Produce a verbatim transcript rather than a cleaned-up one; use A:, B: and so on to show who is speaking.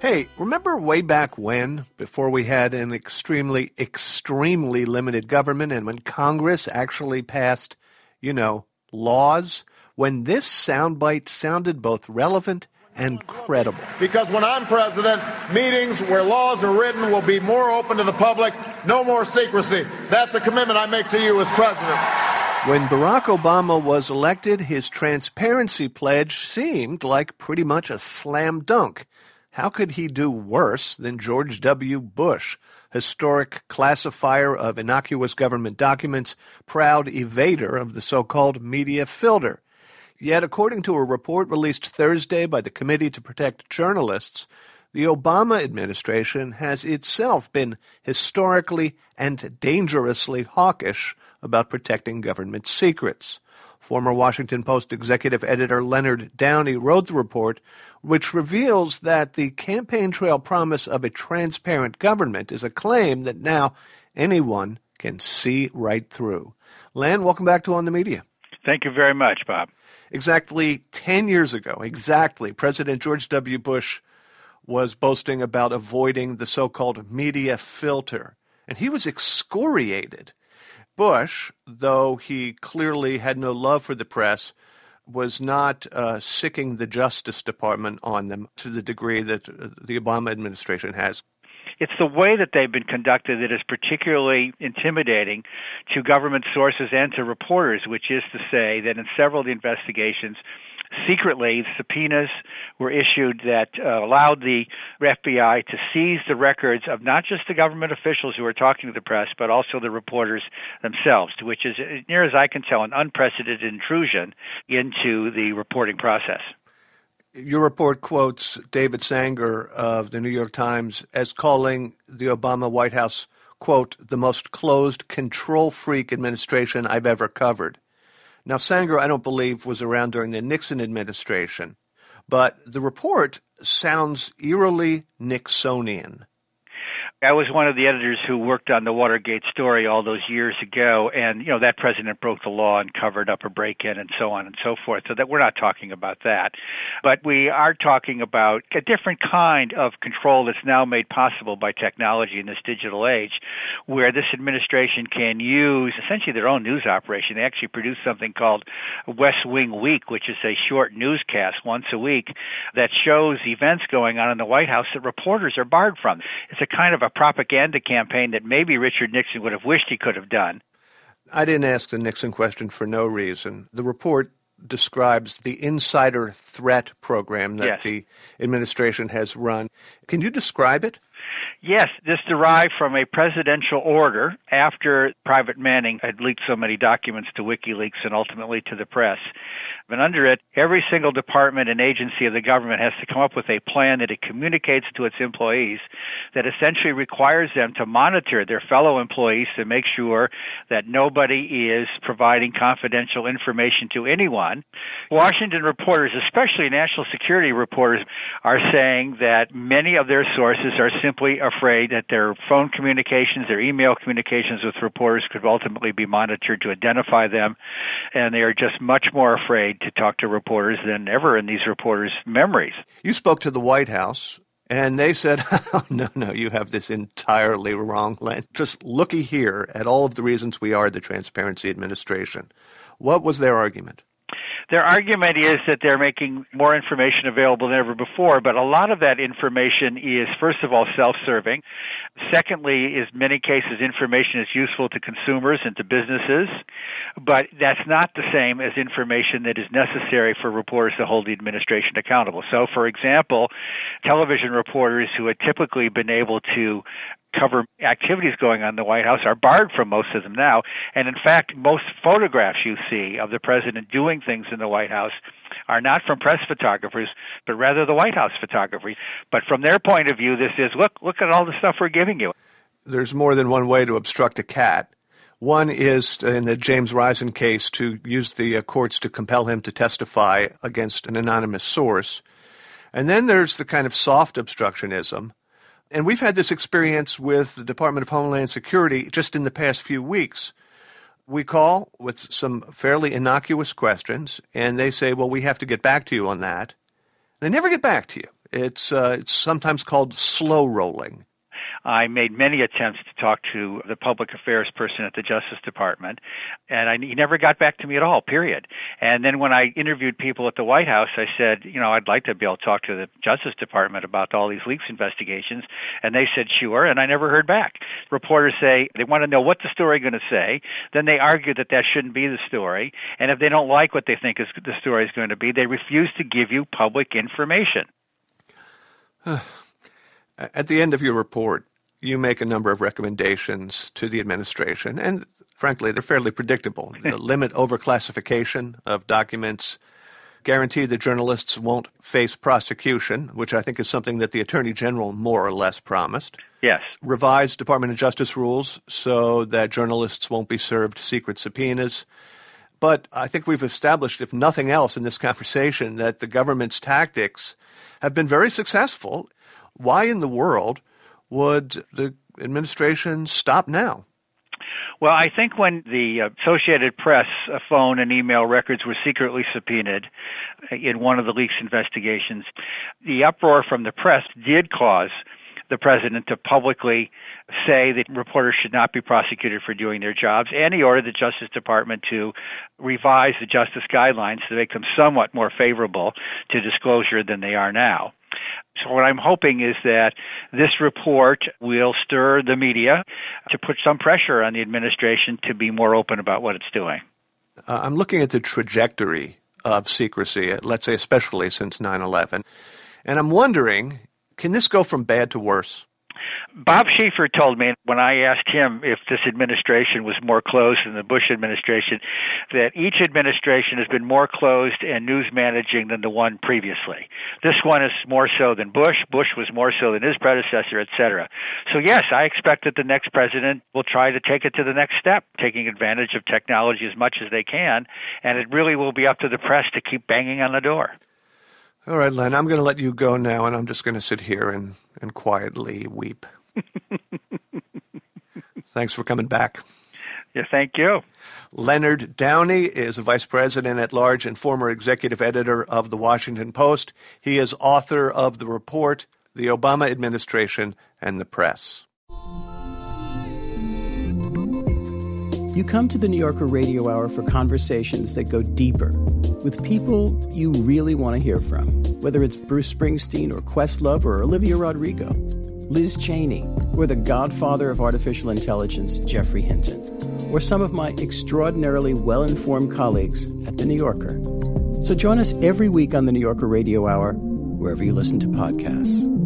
A: Hey, remember way back when, before we had an extremely, extremely limited government and when Congress actually passed, you know, laws, when this soundbite sounded both relevant and credible?
B: Because when I'm president, meetings where laws are written will be more open to the public, no more secrecy. That's a commitment I make to you as president.
A: When Barack Obama was elected, his transparency pledge seemed like pretty much a slam dunk. How could he do worse than George W. Bush, historic classifier of innocuous government documents, proud evader of the so-called media filter? Yet, according to a report released Thursday by the Committee to Protect Journalists, the Obama administration has itself been historically and dangerously hawkish about protecting government secrets. Former Washington Post executive editor Leonard Downey wrote the report, which reveals that the campaign trail promise of a transparent government is a claim that now anyone can see right through. Len, welcome back to On the Media.
C: Thank you very much, Bob.
A: Exactly ten years ago, exactly, President George W. Bush was boasting about avoiding the so-called media filter, and he was excoriated. Bush, though he clearly had no love for the press, was not uh, sicking the Justice Department on them to the degree that uh, the Obama administration has.
C: It's the way that they've been conducted that is particularly intimidating to government sources and to reporters, which is to say that in several of the investigations, secretly, subpoenas were issued that uh, allowed the F B I to seize the records of not just the government officials who were talking to the press, but also the reporters themselves, which is, as near as I can tell, an unprecedented intrusion into the reporting process.
A: Your report quotes David Sanger of the New York Times as calling the Obama White House, quote, the most closed, control-freak administration I've ever covered. Now, Sanger, I don't believe, was around during the Nixon administration, but the report sounds eerily Nixonian.
C: I was one of the editors who worked on the Watergate story all those years ago, and, you know, that president broke the law and covered up a break-in and so on and so forth, so that we're not talking about that. But we are talking about a different kind of control that's now made possible by technology in this digital age, where this administration can use essentially their own news operation. They actually produce something called West Wing Week, which is a short newscast once a week that shows events going on in the White House that reporters are barred from. It's a kind of a propaganda campaign that maybe Richard Nixon would have wished he could have done.
A: I didn't ask the Nixon question for no reason. The report describes the insider threat program that
C: yes.
A: the administration has run. Can you describe it?
C: Yes, this derived from a presidential order after Private Manning had leaked so many documents to WikiLeaks and ultimately to the press. And under it, every single department and agency of the government has to come up with a plan that it communicates to its employees that essentially requires them to monitor their fellow employees to make sure that nobody is providing confidential information to anyone. Washington reporters, especially national security reporters, are saying that many of their sources are simply afraid that their phone communications, their email communications with reporters could ultimately be monitored to identify them, and they are just much more afraid to talk to reporters than ever in these reporters' memories.
A: You spoke to the White House, and they said, oh, no, no, you have this entirely wrong, Len. Just looky here at all of the reasons we are the Transparency Administration. What was their argument?
C: Their argument is that they're making more information available than ever before, but a lot of that information is, first of all, self-serving. Secondly, is many cases information is useful to consumers and to businesses, but that's not the same as information that is necessary for reporters to hold the administration accountable. So, for example, television reporters who had typically been able to cover activities going on in the White House are barred from most of them now. And in fact, most photographs you see of the president doing things in the White House are not from press photographers, but rather the White House photographers. But from their point of view, this is, look, look at all the stuff we're giving you.
A: There's more than one way to obstruct a cat. One is, in the James Risen case, to use the uh, courts to compel him to testify against an anonymous source. And then there's the kind of soft obstructionism. And we've had this experience with the Department of Homeland Security just in the past few weeks. We call with some fairly innocuous questions, and they say, well, we have to get back to you on that. They never get back to you. It's, uh, it's sometimes called slow rolling.
C: I made many attempts to talk to the public affairs person at the Justice Department, and I, he never got back to me at all, period. And then when I interviewed people at the White House, I said, you know, I'd like to be able to talk to the Justice Department about all these leaks investigations, and they said, sure, and I never heard back. Reporters say they want to know what the story is going to say, then they argue that that shouldn't be the story, and if they don't like what they think is, the story is going to be, they refuse to give you public information.
A: At the end of your report, you make a number of recommendations to the administration, and frankly, they're fairly predictable. Limit overclassification of documents, guarantee that journalists won't face prosecution, which I think is something that the Attorney General more or less promised.
C: Yes.
A: Revise Department of Justice rules so that journalists won't be served secret subpoenas. But I think we've established, if nothing else in this conversation, that the government's tactics have been very successful. Why in the world would the administration stop now?
C: Well, I think when the Associated Press phone and email records were secretly subpoenaed in one of the leaks investigations, the uproar from the press did cause the president to publicly say that reporters should not be prosecuted for doing their jobs, and he ordered the Justice Department to revise the justice guidelines to make them somewhat more favorable to disclosure than they are now. So what I'm hoping is that this report will stir the media to put some pressure on the administration to be more open about what it's doing.
A: Uh, I'm looking at the trajectory of secrecy, let's say especially since nine eleven, and I'm wondering, can this go from bad to worse?
C: Bob Schieffer told me when I asked him if this administration was more closed than the Bush administration, that each administration has been more closed and news managing than the one previously. This one is more so than Bush. Bush was more so than his predecessor, et cetera. So yes, I expect that the next president will try to take it to the next step, taking advantage of technology as much as they can, and it really will be up to the press to keep banging on the door.
A: All right, Len, I'm going to let you go now, and I'm just going to sit here and, and quietly weep. Thanks for coming back.
C: Yeah, thank you.
A: Leonard Downie is a vice president at large and former executive editor of The Washington Post. He is author of the report, The Obama Administration and the Press.
D: You come to the New Yorker Radio Hour for conversations that go deeper with people you really want to hear from, whether it's Bruce Springsteen or Questlove or Olivia Rodrigo, Liz Cheney, or the godfather of artificial intelligence, Geoffrey Hinton, or some of my extraordinarily well-informed colleagues at The New Yorker. So join us every week on the New Yorker Radio Hour, wherever you listen to podcasts.